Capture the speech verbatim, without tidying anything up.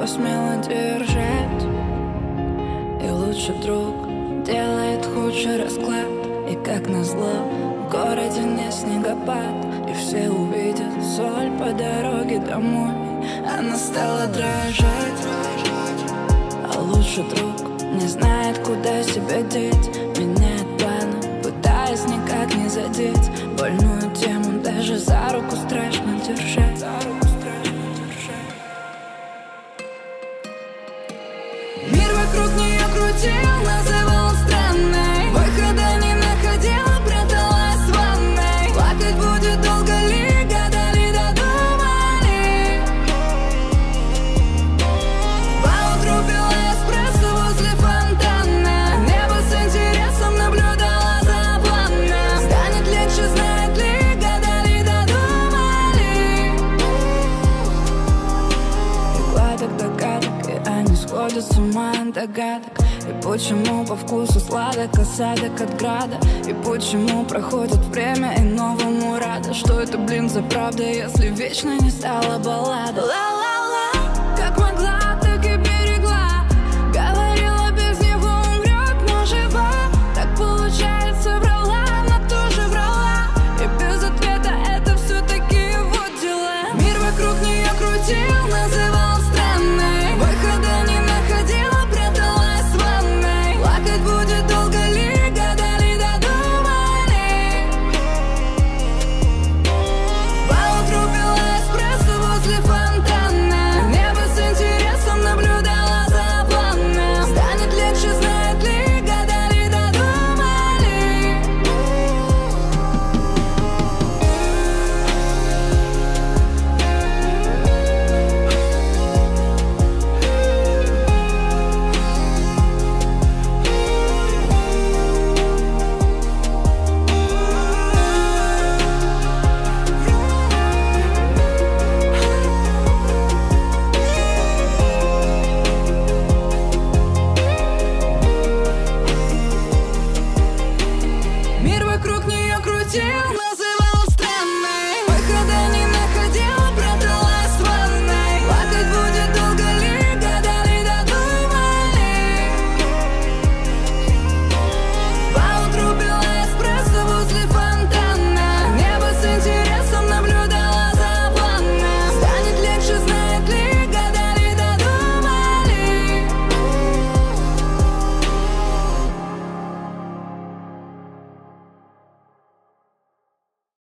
посмела держать. И лучший друг делает худший расклад. И как назло, в городе не снегопад, и все увидят соль по дороге домой. Она стала дрожать, а лучший друг не знает, куда себя деть. Меняет планы, пытаясь никак не задеть больную тему, даже за руку страшно держать. За руку страшно держать. Мир вокруг нее крутил, называл странной, выхода не находила, пряталась в ванной. Плакать будет долго ли, гадали, додумали. Поутру пила эспрессо возле фонтана, небо с интересом наблюдала за планом. Станет легче, знает ли, гадали, додумали. И гладок догадок, и они сходят с ума от догадок. И почему по вкусу сладок осадок от града? И почему проходит время и новому рада? Что это, блин, за правда, если вечно не стала баллада?